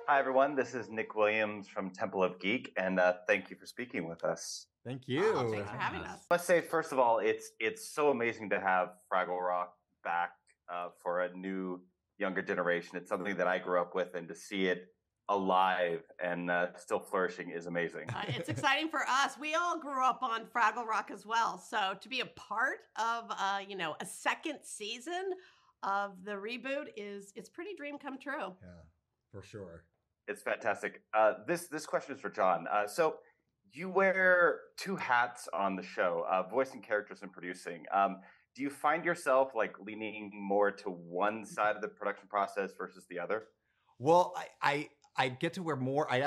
Hi, everyone. This is Nick Williams from Temple of Geek, and thank you for speaking with us. Thank you. Oh, thanks for having us. I must say, first of all, it's so amazing to have Fraggle Rock back for a new, younger generation. It's something that I grew up with, and to see it alive and still flourishing is amazing. It's exciting for us. We all grew up on Fraggle Rock as well. So to be a part of, a second season of the reboot it's pretty dream come true. Yeah, for sure. It's fantastic. This question is for John. So you wear two hats on the show, voicing characters and producing. Do you find yourself like leaning more to one side of the production process versus the other? Well, I get to wear more. I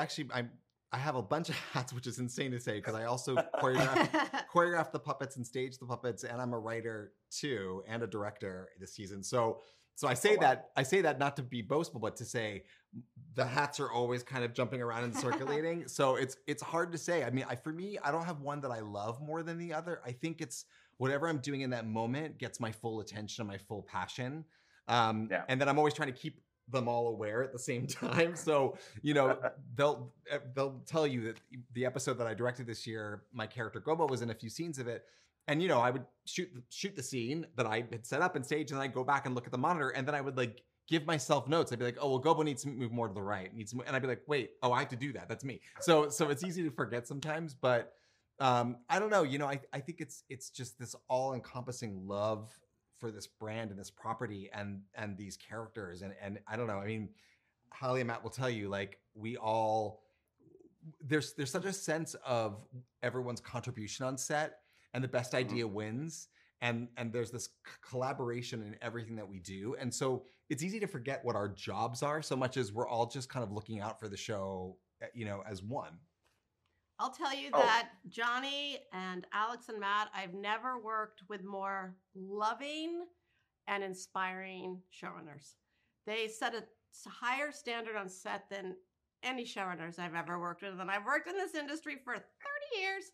have a bunch of hats, which is insane to say because I also choreograph the puppets and stage the puppets, and I'm a writer too and a director this season. So I say that not to be boastful, but to say the hats are always kind of jumping around and circulating. So it's hard to say. I mean, for me, I don't have one that I love more than the other. I think it's whatever I'm doing in that moment gets my full attention, my full passion. And then I'm always trying to keep them all aware at the same time. So, they'll tell you that the episode that I directed this year, my character Gobo was in a few scenes of it. And, I would shoot the scene that I had set up and staged, and then I'd go back and look at the monitor, and then I would like give myself notes. I'd be like, oh, well, Gobo needs to move more to the right. And I'd be like, wait, I have to do that. That's me. So it's easy to forget sometimes, but I don't know. I think it's just this all encompassing love for this brand and this property and these characters. And I don't know. I mean, Holly and Matt will tell you, like, we all, there's such a sense of everyone's contribution on set, and the best idea wins. And there's this collaboration in everything that we do. And so it's easy to forget what our jobs are so much as we're all just kind of looking out for the show, as one. I'll tell you that Johnny and Alex and Matt, I've never worked with more loving and inspiring showrunners. They set a higher standard on set than any showrunners I've ever worked with. And I've worked in this industry for 30 years.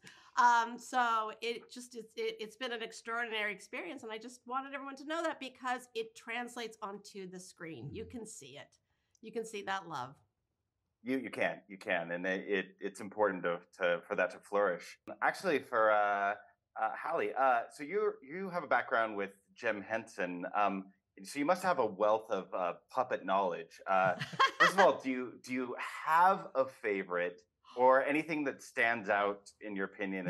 So it's been an extraordinary experience. And I just wanted everyone to know that because it translates onto the screen. You can see it. You can see that love. You can, and it's important for that to flourish. Actually, for Hallie, so you have a background with Jim Henson, so you must have a wealth of puppet knowledge. First of all, do you have a favorite or anything that stands out in your opinion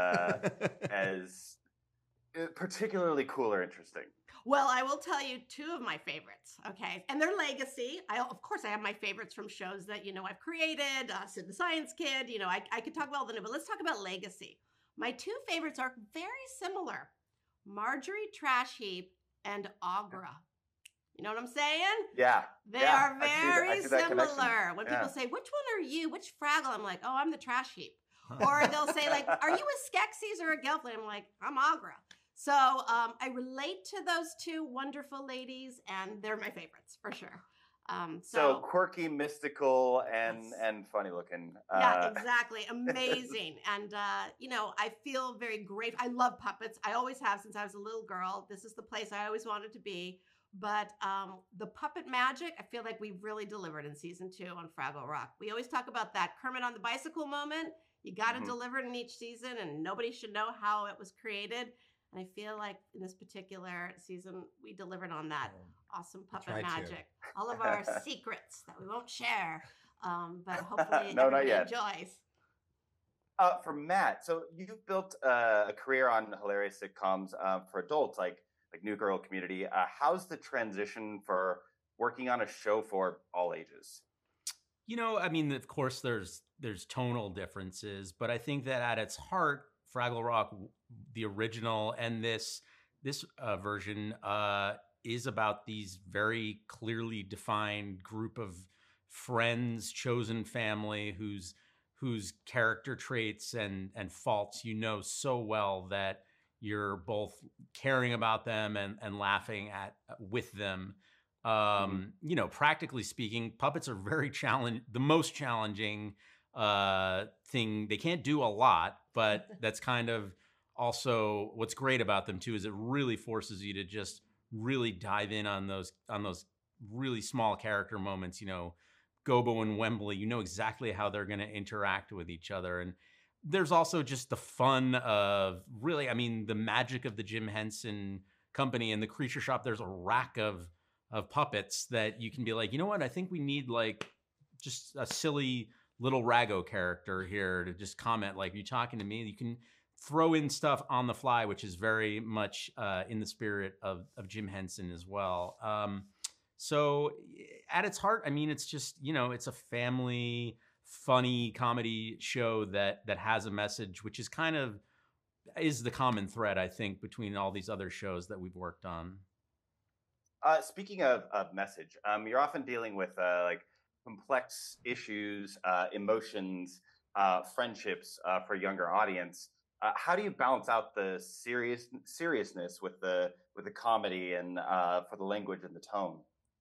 as particularly cool or interesting? Well, I will tell you two of my favorites, okay? And they're legacy. Of course, I have my favorites from shows that, I've created, Sid the Science Kid, I could talk about all the new, but let's talk about legacy. My two favorites are very similar. Marjorie Trash Heap and Aughra. You know what I'm saying? Yeah. They are very I see that similar. When people say, which one are you? Which Fraggle? I'm like, oh, I'm the Trash Heap. Or they'll say, like, are you a Skeksis or a Gelfling? I'm like, I'm Aughra. So I relate to those two wonderful ladies, and they're my favorites for sure. So quirky, mystical, and funny looking. Yeah, exactly. Amazing. And, I feel very grateful. I love puppets. I always have since I was a little girl. This is the place I always wanted to be. But the puppet magic, I feel like we've really delivered in season 2 on Fraggle Rock. We always talk about that Kermit on the bicycle moment. You got to deliver it in each season, and nobody should know how it was created. And I feel like in this particular season, we delivered on that awesome puppet magic. All of our secrets that we won't share, but hopefully everybody enjoys. For Matt, so you've built a career on hilarious sitcoms for adults like New Girl, Community. How's the transition for working on a show for all ages? I mean, of course, there's tonal differences, but I think that at its heart, Fraggle Rock, the original, and this version is about these very clearly defined group of friends, chosen family, whose character traits and faults so well that you're both caring about them and laughing with them. Practically speaking, puppets are the most challenging thing. They can't do a lot, but that's kind of also what's great about them too, is it really forces you to just really dive in on those really small character moments, Gobo and Wembley, you know exactly how they're going to interact with each other. And there's also just the fun of really, I mean, the magic of the Jim Henson Company and the Creature Shop. There's a rack of puppets that you can be like, you know what? I think we need like just a silly little Rago character here to just comment. Like, you talking to me? You can throw in stuff on the fly, which is very much in the spirit of Jim Henson as well. So at its heart, I mean, it's just, you know, it's a family, funny comedy show that has a message, which is kind of is the common thread, I think, between all these other shows that we've worked on. Speaking of message, you're often dealing with like complex issues, emotions, friendships for a younger audience. How do you balance out the seriousness with the comedy and for the language and the tone?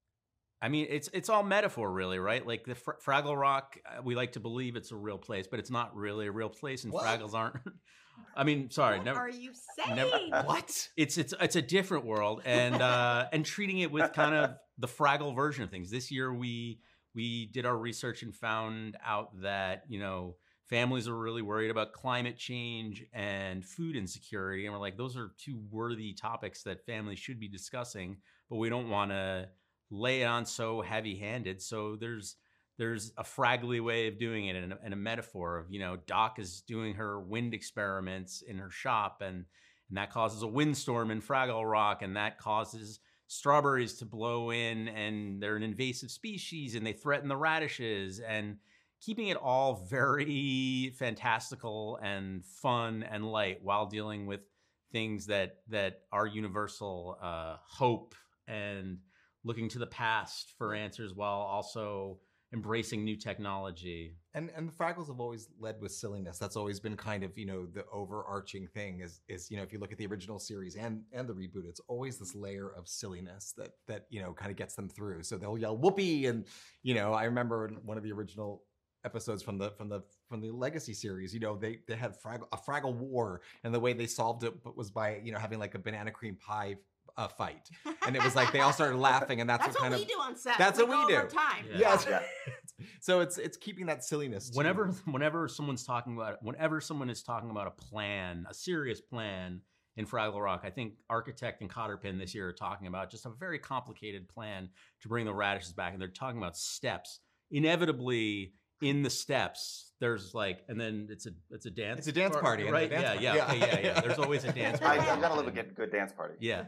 I mean, it's all metaphor, really, right? Like the Fraggle Rock, we like to believe it's a real place, but it's not really a real place, and Fraggles aren't. I mean, sorry, What are you saying? What? It's a different world, and treating it with kind of the Fraggle version of things. This year, we did our research and found out that, you know, families are really worried about climate change and food insecurity, and we're like, those are two worthy topics that families should be discussing, but we don't want to lay it on so heavy-handed. So there's a Fraggly way of doing it, and a metaphor of, you know, Doc is doing her wind experiments in her shop, and that causes a windstorm in Fraggle Rock, and that causes strawberries to blow in, and they're an invasive species, and they threaten the radishes, and keeping it all very fantastical and fun and light while dealing with things that are universal, hope and looking to the past for answers while also embracing new technology. And the Fraggles have always led with silliness. That's always been kind of, you know, the overarching thing is, you know, if you look at the original series and the reboot, it's always this layer of silliness that, you know, kind of gets them through. So they'll yell whoopee, and, you know, I remember in one of the original episodes from the Legacy series, you know, they had a Fraggle war, and the way they solved it was by, you know, having like a banana cream pie fight, and it was like they all started laughing, and that's what we do on set. That's what we do. Time. Yes. Yeah. So it's keeping that silliness too. Whenever someone is talking about a plan, a serious plan in Fraggle Rock, I think Architect and Cotterpin this year are talking about just a very complicated plan to bring the radishes back, and they're talking about steps. Inevitably, in the steps, there's like, and then it's a dance. It's a dance party, right? Yeah. There's always a dance party. I gotta love a good dance party. Yeah.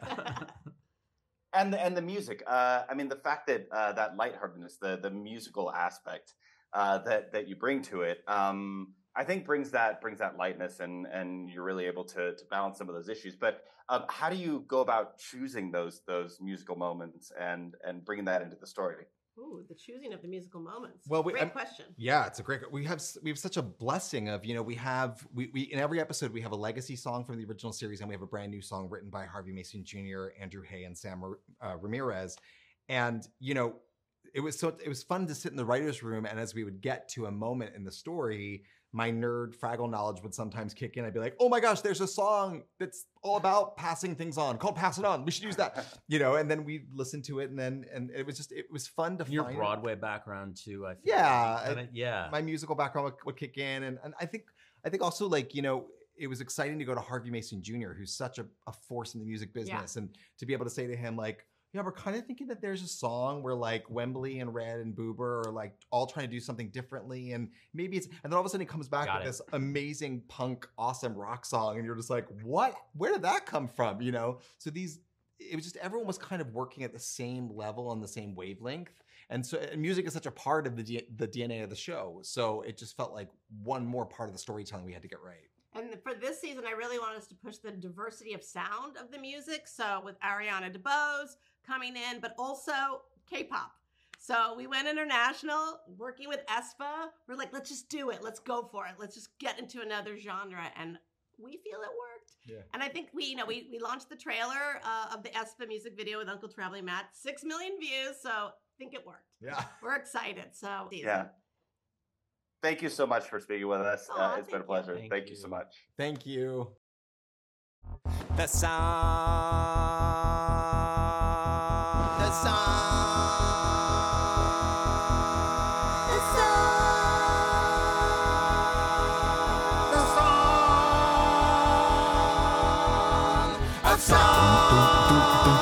And the music. I mean, the fact that that lightheartedness, the musical aspect that you bring to it, I think brings that lightness, and you're really able to balance some of those issues. But how do you go about choosing those musical moments and bringing that into the story? Ooh, the choosing of the musical moments. Well, great question. Yeah, it's a great. We have such a blessing of, you know, we in every episode we have a legacy song from the original series, and we have a brand new song written by Harvey Mason Jr., Andrew Hay, and Sam Ramirez. And, you know, it was fun to sit in the writer's room, and as we would get to a moment in the story, my nerd Fraggle knowledge would sometimes kick in. I'd be like, oh my gosh, there's a song that's all about passing things on called Pass It On. We should use that, you know, and then we listened to it, and it was fun to find. Your Broadway background too, I think. Yeah. My musical background would kick in. And I think also, like, you know, it was exciting to go to Harvey Mason Jr., who's such a force in the music business, and to be able to say to him, like, yeah, we're kind of thinking that there's a song where like Wembley and Red and Boober are like all trying to do something differently, and maybe and then all of a sudden he comes back with this amazing punk, awesome rock song, and you're just like, what? Where did that come from? You know? So it was just, everyone was kind of working at the same level on the same wavelength, and so music is such a part of the DNA of the show. So it just felt like one more part of the storytelling we had to get right. And for this season, I really want us to push the diversity of sound of the music. So with Ariana DeBose coming in, but also K-pop. So we went international, working with aespa. We're like, let's just do it. Let's go for it. Let's just get into another genre. And we feel it worked. Yeah. And I think we launched the trailer of the aespa music video with Uncle Traveling Matt. 6 million views. So I think it worked. Yeah. We're excited. So yeah. Thank you so much for speaking with us. It's been a pleasure. Thank you so much. Thank you. The song.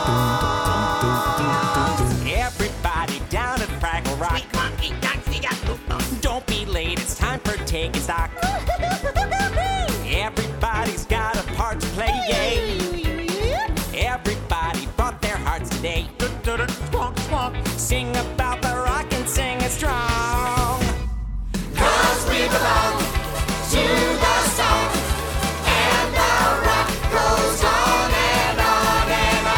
Everybody down at Fraggle Rock. Don't be late, it's time for taking stock. Everybody's got a part to play, yay. Everybody brought their hearts today. Sing about the rock and sing it strong. 'Cause we belong to the song, and the rock goes on and on and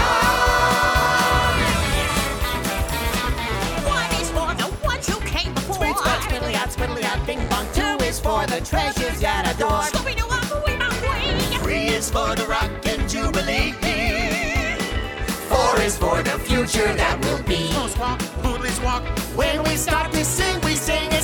on. One is for the ones who came before. Sweet spot, spiddly out, bing bong. 2 is for the treasures that adore. Three is for the rock and jubilee. 4 is for the future that will be. Walk, boodlies walk. When we start to sing, we sing